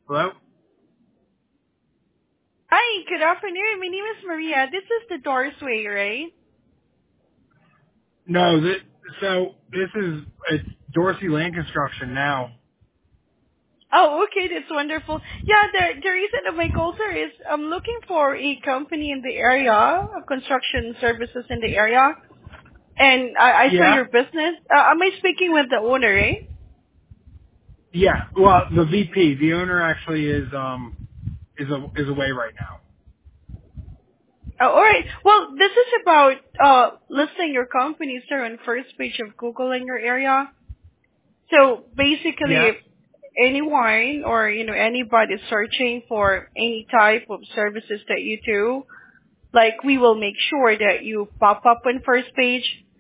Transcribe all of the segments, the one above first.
Hello? Hi, good afternoon. My name is Maria. This is the Dorsway, right? No, it's Dorsey Land Construction now. Oh, okay, that's wonderful. Yeah, the reason of my call, sir, is I'm looking for a company in the area, construction services in the area, and I saw Yeah? your business. Am I speaking with the owner, right? Yeah. Well, the VP, the owner actually is away right now. Oh, all right. Well, this is about listing your company, sir, on first page of Google in your area. So basically, Yes? if anyone or anybody is searching for any type of services that you do, like we will make sure that you pop up on first page.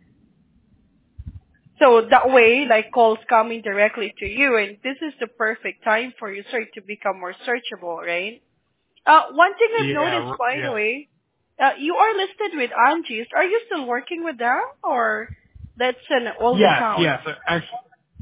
So that way, like calls coming directly to you, and this is the perfect time for you, sir, to become more searchable, right? One thing I've noticed, by the Yeah. way, you are listed with Angie's. Are you still working with them, or that's an old Yes, account? yes. Actually,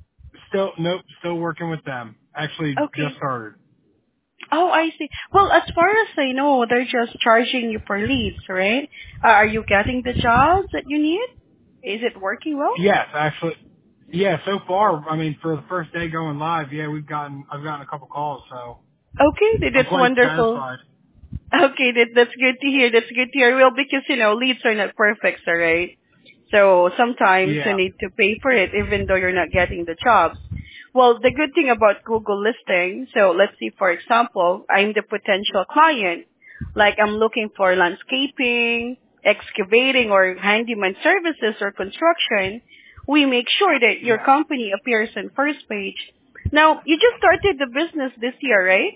still working with them. Actually, just Okay. started. Oh, I see. Well, as far as I know, they're just charging you for leads, right? Are you getting the jobs that you need? Is it working well? Yes, actually. Yeah, so far, I mean, for the first day going live, yeah, I've gotten a couple calls, so Okay, I'm that's quite wonderful. satisfied. Okay, that's good to hear. That's good to hear. Well, because leads are not perfect, all right? So sometimes you Yeah. need to pay for it even though you're not getting the jobs. Well, the good thing about Google listing, so let's see, for example, I'm the potential client. Like I'm looking for landscaping, excavating, or handyman services or construction. We make sure that your Yeah. company appears on first page. Now, you just started the business this year, right?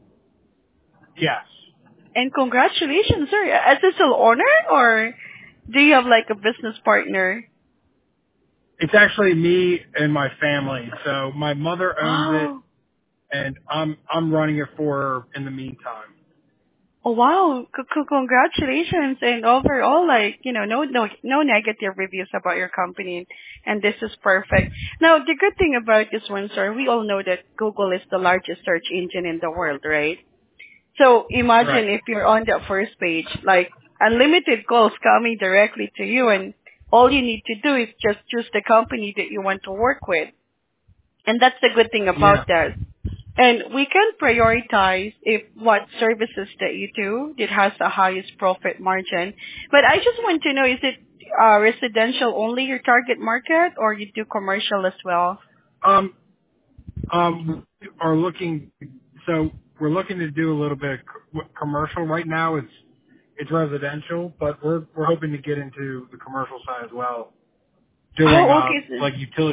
Yes. And congratulations, sir. Is this still owner or do you have like a business partner? It's actually me and my family. So my mother owns it, Wow. and I'm running it for her in the meantime. Oh wow. Congratulations. And overall, like, no negative reviews about your company. And this is perfect. Now, the good thing about this one, sir, we all know that Google is the largest search engine in the world, right? So Right. imagine if you're on that first page, like unlimited calls coming directly to you, and all you need to do is just choose the company that you want to work with. And that's the good thing Yeah. about that. And we can prioritize if what services that you do that has the highest profit margin. But I just want to know, is it residential only your target market, or you do commercial as well? Um. We are looking. So we're looking to do a little bit of commercial right now. It's residential, but we're hoping to get into the commercial side as well. Doing Oh, okay. like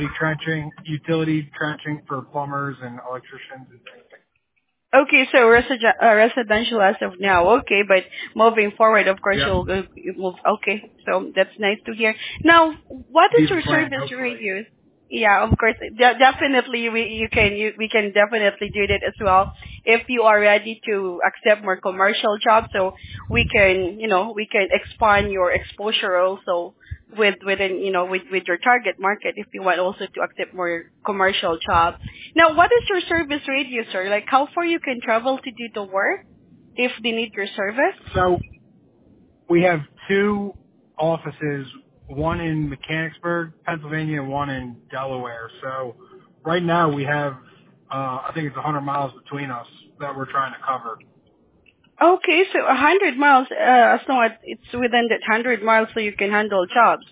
utility trenching for plumbers and electricians and things. Okay, so residential as of now. Okay, but moving forward, of course, Yep. you move. Okay, so that's nice to hear. Now, what Be is the your plan, service hopefully. radius? Yeah, of course, definitely we can definitely do that as well if you are ready to accept more commercial jobs. So we can expand your exposure also within with your target market if you want also to accept more commercial jobs. Now, what is your service radius, sir? Like, how far you can travel to do the work if they need your service? So we have two offices, one in Mechanicsburg, Pennsylvania, and one in Delaware. So right now we have, I think it's 100 miles between us that we're trying to cover. Okay, so 100 miles, as long as it's within that 100 miles so you can handle jobs.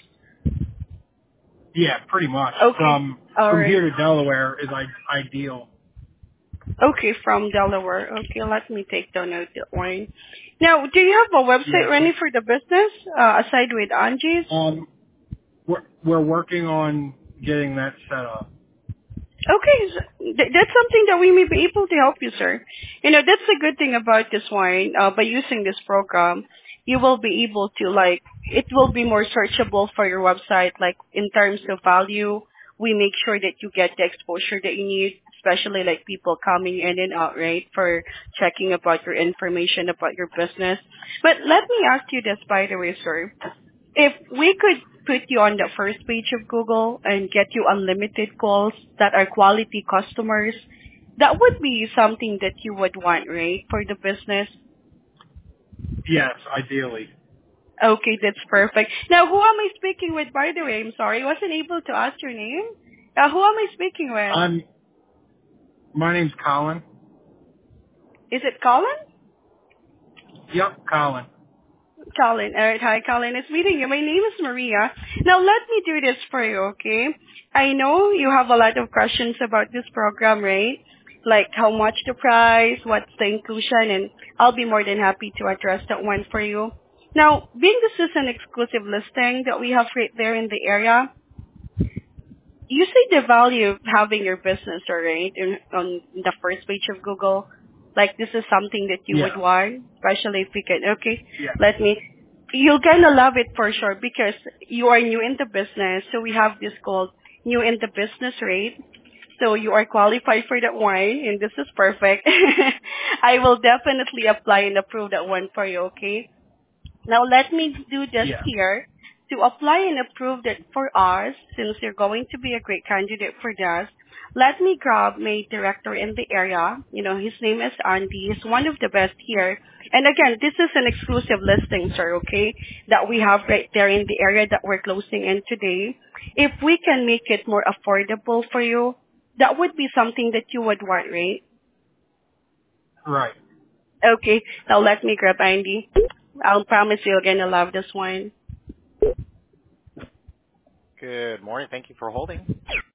Yeah, pretty much. Okay, From alright. here to Delaware is ideal. Okay, from Delaware. Okay, let me take down note that one. Now, do you have a Yeah. website ready for the business, aside with Angie's? We're working on getting that set up. Okay, that's something that we may be able to help you, sir. That's the good thing about this one. By using this program, you will be able to it will be more searchable for your website. Like in terms of value, we make sure that you get the exposure that you need, especially like people coming in and out, right, for checking about your information about your business. But let me ask you this, by the way, sir. If we could put you on the first page of Google and get you unlimited calls that are quality customers, That would be something that you would want, right, for the business? Yes, ideally. Okay, that's perfect. Now, who am I speaking with, by the way? I'm sorry, I wasn't able to ask your name. Who am I speaking with? I'm. My name's Colin. Is it Colin? Yep, Colin. Colin. All right, hi, Colin. It's meeting you. My name is Maria. Now, let me do this for you, okay? I know you have a lot of questions about this program, right? Like how much the price, what's the inclusion, and I'll be more than happy to address that one for you. Now, being this is an exclusive listing that we have right there in the area, you see the value of having your business, right, on the first page of Google. Like this is something that you would Yeah. want, especially if you can. Okay, Yeah. let me. You're gonna love it for sure because you are new in the business. So we have this called new in the business rate. So you are qualified for that one, and this is perfect. I will definitely apply and approve that one for you. Okay. Now let me do this Yeah. here. To apply and approve that for us, since you're going to be a great candidate for this, let me grab my director in the area. You know, his name is Andy. He's one of the best here. And again, this is an exclusive listing, sir, okay, that we have right there in the area that we're closing in today. If we can make it more affordable for you, that would be something that you would want, right? Right. Okay, now let me grab Andy. I'll promise you're gonna love this one. Good morning. Thank you for holding.